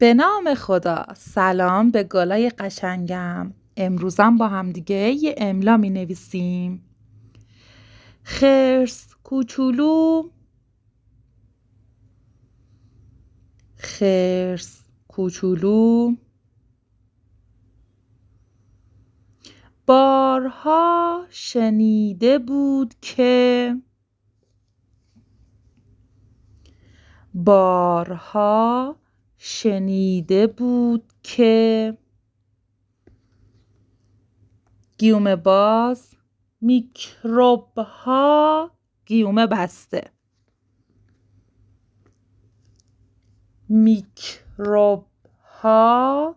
به نام خدا. سلام به گلای قشنگم. امروزم با هم دیگه یه املا می نویسیم. خرس کوچولو، خرس کوچولو، بارها شنیده بود که، بارها شنیده بود که، گیوم باز، میکروب ها گیوم بسته، میکروب ها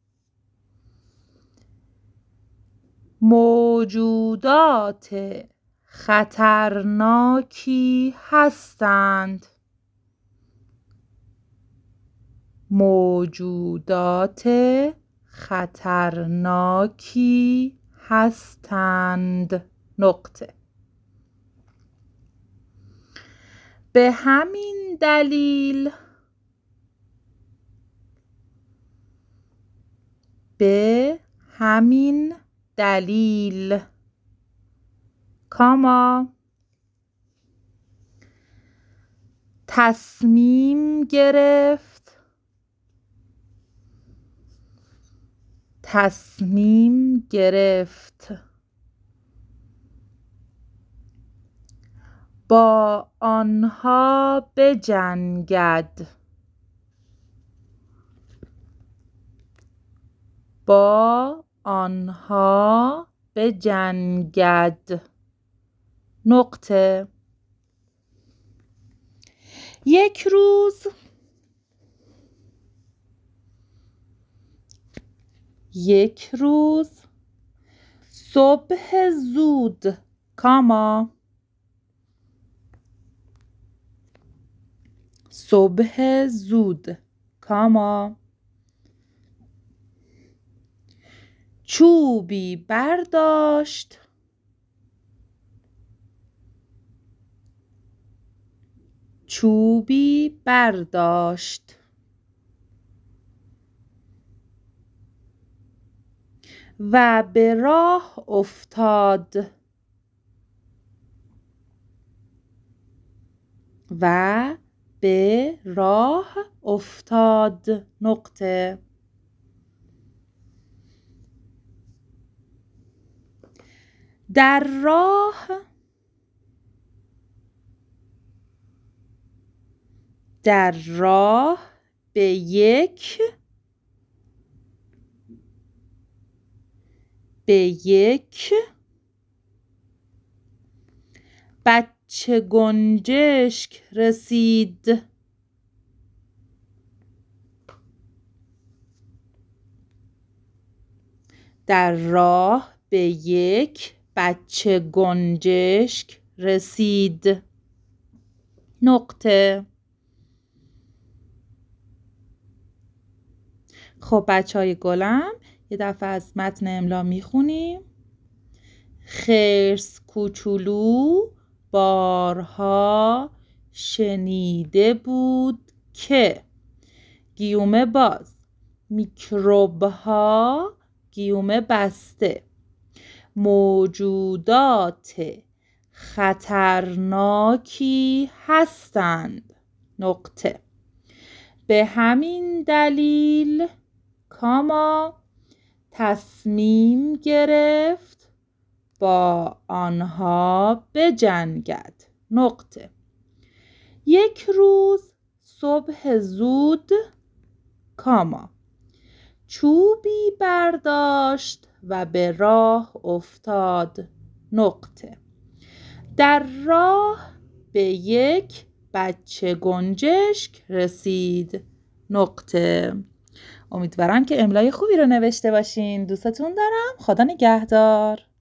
موجودات خطرناکی هستند، موجودات خطرناکی هستند. نقطه. به همین دلیل، به همین دلیل، کاما، تصمیم گرفت، تصمیم گرفت با آنها بجنگد، با آنها بجنگد. نقطه. یک روز، یک روز صبح زود، کاما، صبح زود، کاما، چوبی برداشت، چوبی برداشت و به راه افتاد، و به راه افتاد. نقطه. در راه، در راه به یک، به یک بچه گنجشک رسید، در راه به یک بچه گنجشک رسید. نقطه. خب بچهای گلم، یه دفعه از متن املا میخونیم. خرس کوچولو بارها شنیده بود که، گیوم باز، میکروب ها گیوم بسته، موجودات خطرناکی هستند. نقطه. به همین دلیل، کاما، تصمیم گرفت با آنها بجنگد. نقطه. یک روز صبح زود، کاما، چوبی برداشت و به راه افتاد. نقطه. در راه به یک بچه گنجشک رسید. نقطه. امیدوارم که املای خوبی رو نوشته باشین. دوستتون دارم. خدا نگهدار.